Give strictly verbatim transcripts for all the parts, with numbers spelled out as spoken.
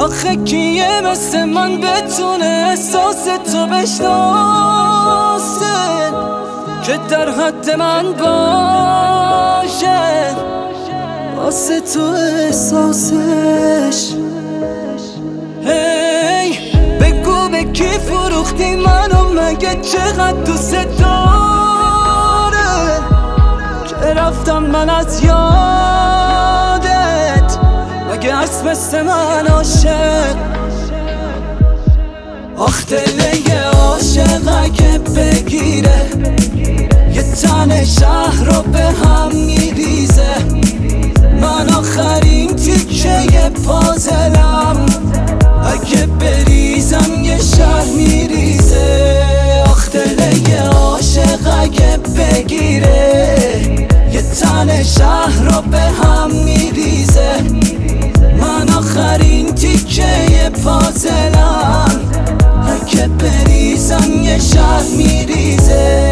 آخه کیه مثل من بتونه احساس تو بشناسه که در حد من باشه واسه تو احساسش. هی بگو به کی فروختی منو، مگه چقدر دوست داره که رفتم من از یادت، مگه هست مثل من عاشق. آخ دل یه عاشق اگه بگیره یه تن شهر رو به هم میریزه، من آخرین تیکه پازلم اگه بریزم یه شهر میریزه. آخ دل یه عاشق اگه بگیره یه تن شهر رو به هم میریزه، من آخرین تیکه پازلم اگه بریزم یه شهر میریزه.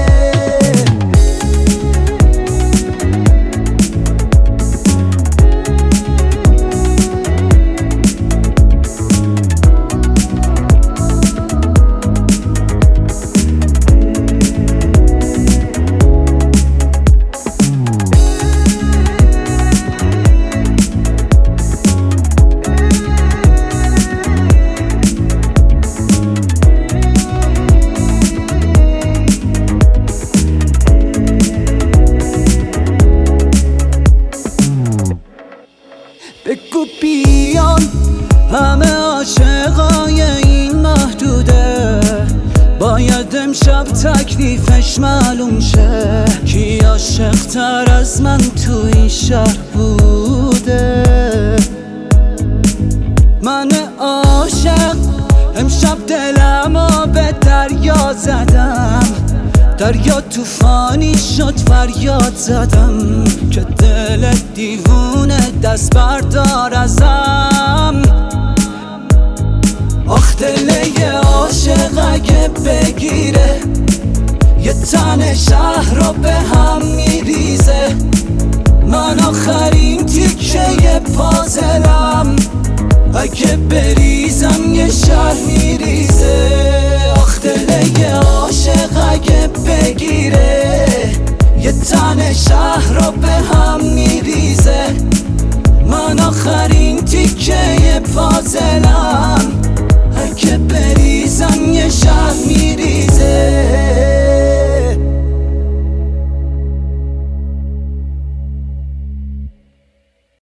بگو بیان همه عاشقای این محدوده، باید امشب تکلیفش معلوم شه کی عاشق تر از من تو این شهر بوده. من عاشق امشب دلمو به دریا زدم، دریا توفانی شد فریاد زدم که دل دیوونه دست بردار ازم. آخ دل یه عاشق اگه بگیره یه تن شهر رو به هم میریزه، من آخرین تیکه پازلم اگه بریزم یه شهر میریزه. آخ دل یه عاشق اگه بگیره یه تن شهر رو به هم میریزه، من آخرین تیکه پازلم